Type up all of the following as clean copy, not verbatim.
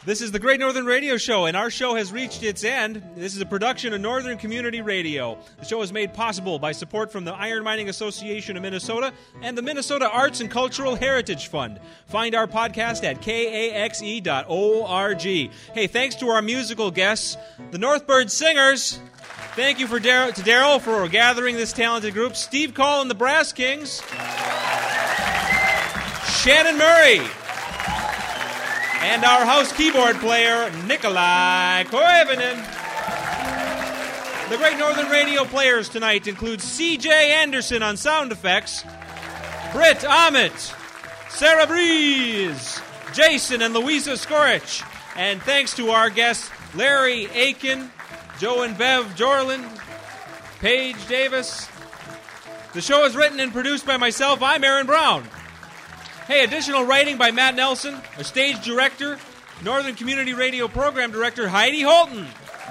This is the Great Northern Radio Show, and our show has reached its end. This is a production of Northern Community Radio. The show is made possible by support from the Iron Mining Association of Minnesota and the Minnesota Arts and Cultural Heritage Fund. Find our podcast at kaxe.org. Hey, thanks to our musical guests, the Northbird Singers. Thank you to Daryl for gathering this talented group. Steve Call and the Brass Kings. Shannon Murray. And our house keyboard player, Nikolai Koivunen. The Great Northern Radio players tonight include C.J. Anderson on sound effects, Britt Ahmet, Sarah Breeze, Jason and Louisa Skorich. And thanks to our guests, Larry Aiken, Joe and Bev Jorlin, Paige Davis. The show is written and produced by myself. I'm Aaron Brown. Hey, additional writing by Matt Nelson, our stage director, Northern Community Radio program director Heidi Holton.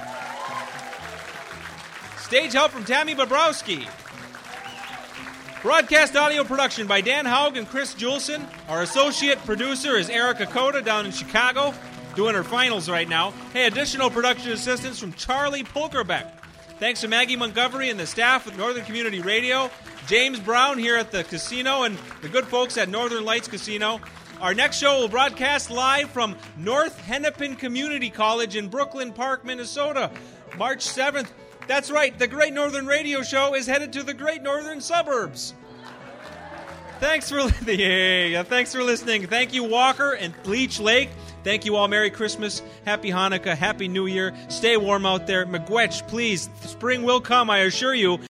Stage help from Tammy Bobrowski. Broadcast audio production by Dan Haug and Chris Juleson. Our associate producer is Erica Coda down in Chicago, doing her finals right now. Hey, additional production assistance from Charlie Pulkerbeck. Thanks to Maggie Montgomery and the staff at Northern Community Radio, James Brown here at the casino, and the good folks at Northern Lights Casino. Our next show will broadcast live from North Hennepin Community College in Brooklyn Park, Minnesota, March 7th. That's right, the Great Northern Radio Show is headed to the Great Northern Suburbs. Thanks for listening. Thank you, Walker and Leech Lake. Thank you all. Merry Christmas, Happy Hanukkah, Happy New Year. Stay warm out there. Miigwech, please. Spring will come, I assure you.